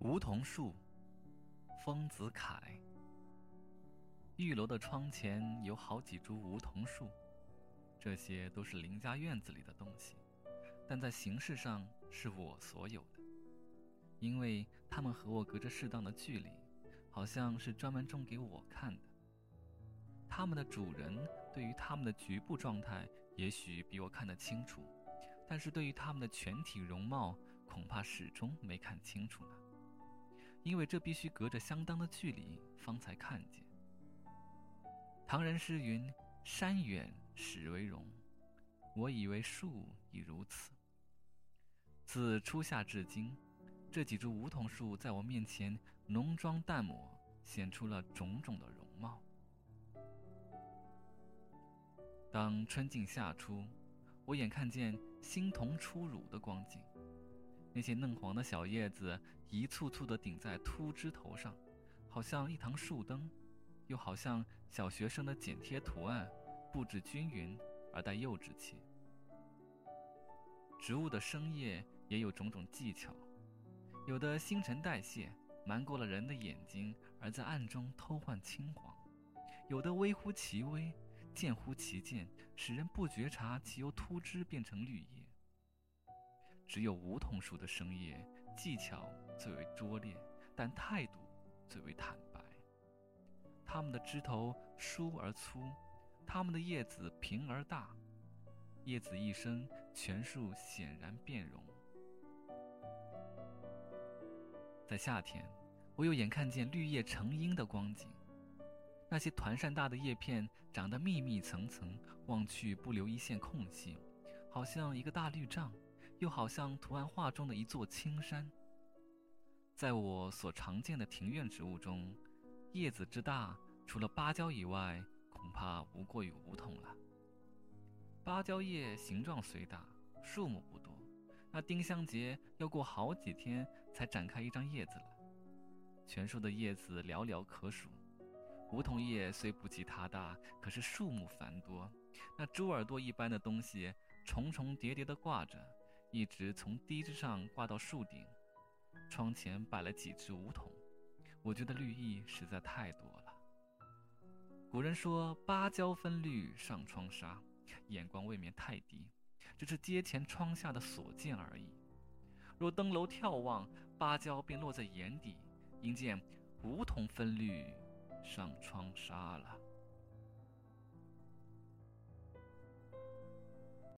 梧桐树，丰子恺。玉楼的窗前有好几株梧桐树，这些都是邻家院子里的东西，但在形式上是我所有的，因为它们和我隔着适当的距离，好像是专门种给我看的。它们的主人对于它们的局部状态也许比我看得清楚，但是对于它们的全体容貌，恐怕始终没看清楚呢，因为这必须隔着相当的距离方才看见。唐人诗云：山远始为容，我以为树亦如此。自初夏至今，这几株梧桐树在我面前浓妆淡抹，显出了种种的容貌。当春尽夏初，我眼看见新桐出乳的光景，那些嫩黄的小叶子一簇簇地顶在秃枝头上，好像一堂树灯，又好像小学生的剪贴图案，布置均匀而带幼稚气。植物的生叶也有种种技巧，有的新陈代谢瞒过了人的眼睛，而在暗中偷换青黄；有的微乎其微，渐乎其渐，使人不觉察其由秃枝变成绿叶。只有梧桐树的生叶技巧最为拙劣，但态度最为坦白。它们的枝头疏而粗，它们的叶子平而大，叶子一生，全树显然变容。在夏天，我又眼看见绿叶成荫的光景，那些团扇大的叶片长得密密层层，望去不留一线空隙，好像一个大绿帐，又好像图案画中的一座青山。在我所常见的庭院植物中，叶子之大，除了芭蕉以外，恐怕无过于梧桐了。芭蕉叶形状虽大，数目不多，那丁香节要过好几天才展开一张叶子来。全树的叶子寥寥可数，梧桐叶虽不及它大，可是数目繁多，那猪耳朵一般的东西重重叠叠地挂着，一直从低枝上挂到树顶。窗前摆了几只梧桐，我觉得绿意实在太多了。古人说芭蕉分绿上窗纱，眼光未免太低，只是阶前窗下的所见而已。若登楼眺望，芭蕉便落在眼底，应见梧桐分绿上窗纱了。